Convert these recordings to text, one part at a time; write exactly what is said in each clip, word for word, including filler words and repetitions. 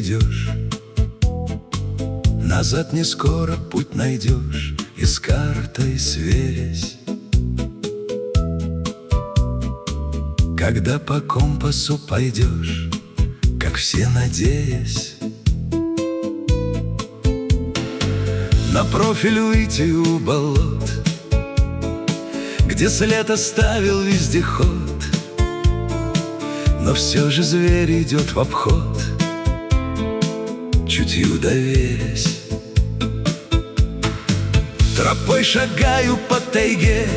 идешь, назад не скоро путь найдешь, и с картой сверясь. Когда по компасу пойдешь, как все надеясь, на профиль выйти у болот, где след оставил вездеход, но все же зверь идет в обход, чутью доверясь. Тропой шагаю по тайге,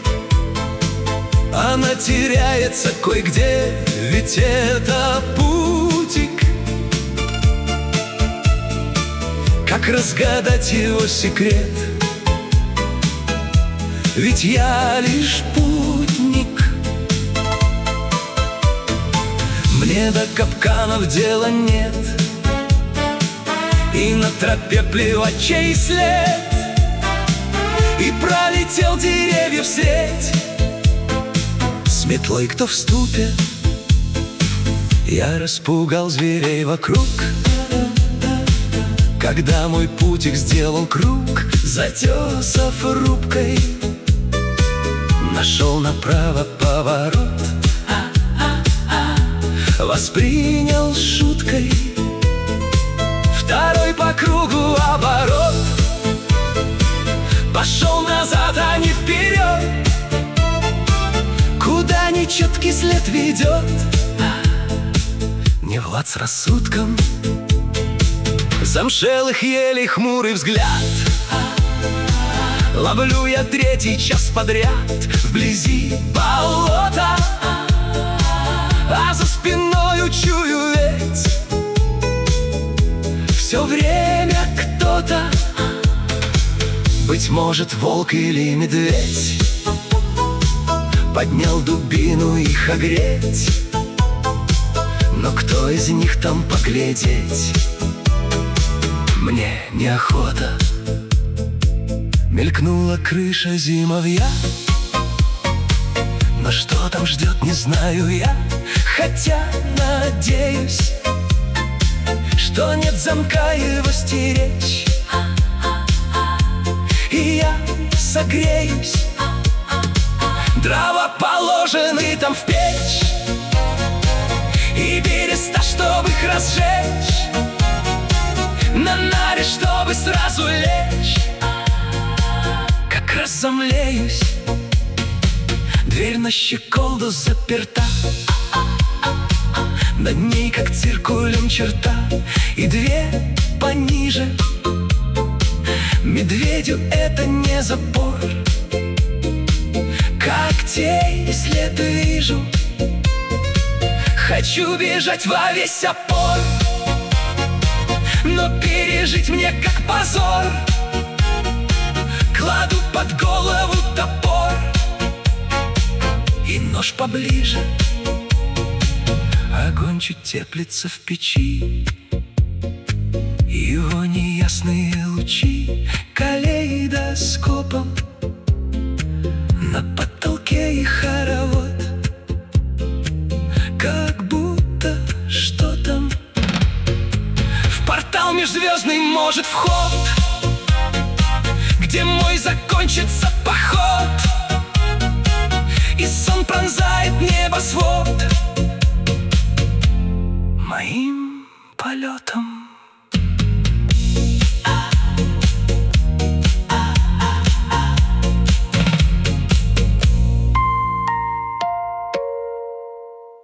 она теряется кое-где, ведь это путик. Как разгадать его секрет? Ведь я лишь путник. Мне до капканов дела нет, и на тропе плевать чей след. И пролетел деревьев средь, с метлой кто в ступе. Я распугал зверей вокруг, когда мой путик сделал круг, затесав рубкой, нашел направо поворот, воспринял шуткой второй по кругу оборот. Пошел назад, а не вперед, куда нечеткий след ведет. Не влад с рассудком замшелых елей хмурый взгляд. Ловлю я третий час подряд вблизи болота, а за спиной чую ведь все время кто-то. Быть может, волк или медведь поднял дубину их огреть, но кто из них там поглядеть? Мне неохота. Мелькнула крыша зимовья, но что там ждет, не знаю я. Хотя надеюсь, что нет замка его стеречь, и я согреюсь. Дрова положены там в печь, и береста, чтобы их разжечь, на наре, чтобы сразу лечь. Как раз замлеюсь, дверь на щеколду заперта, над ней как циркулем черта, и дверь пониже. Медведю это не запор, когтей след вижу. Хочу бежать во весь опор, но пережить мне как позор. Кладу под голову топор и нож поближе. Огонь чуть теплится в печи, его неясные лучи калейдоскопом на потолке и хоровод. Как будто что там в портал межзвездный может вход, где мой закончится поход, и сон пронзает небосвод моим полетом.